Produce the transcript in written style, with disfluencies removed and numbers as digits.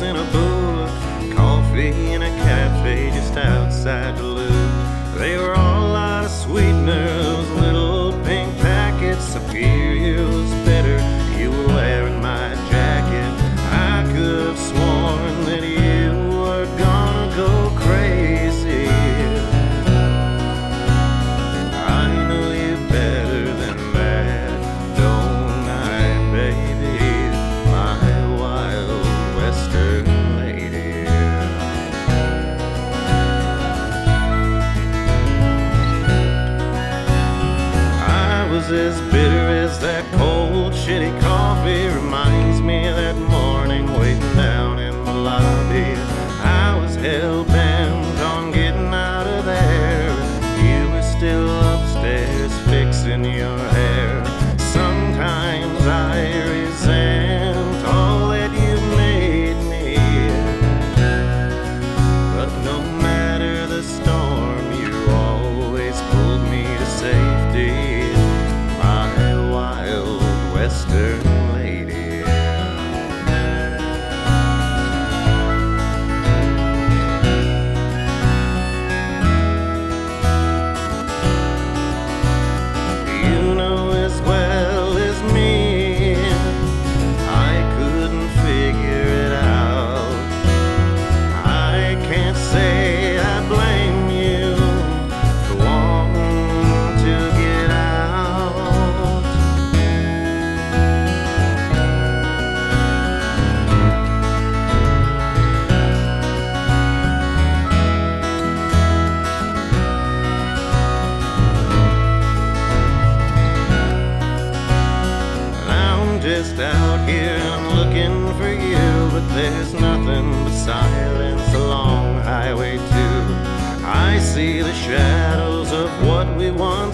in a booth, coffee in a cafe just outside Duluth. They were all out of sweeteners, little pink packets. Superior was better, you were wearing my jacket. I could have sworn that you were gonna go crazy. I know you better than that, don't I, baby? My wild western lady. I was as bitter as that cold, shitty coffee. Reminds me of that morning waiting down in the lobby. I was hell-bent on getting out of there. You were still upstairs fixing your hair. Sometimes I resent all that you made me, but no matter the storm, you always pulled me to safety. My wild western lady. You know as well as me, I couldn't figure it out. I can't say I blame you for wanting to get out. I'm just out here, I'm looking for you, but there's nothing but silence along Highway 2. I see the shadows of what we once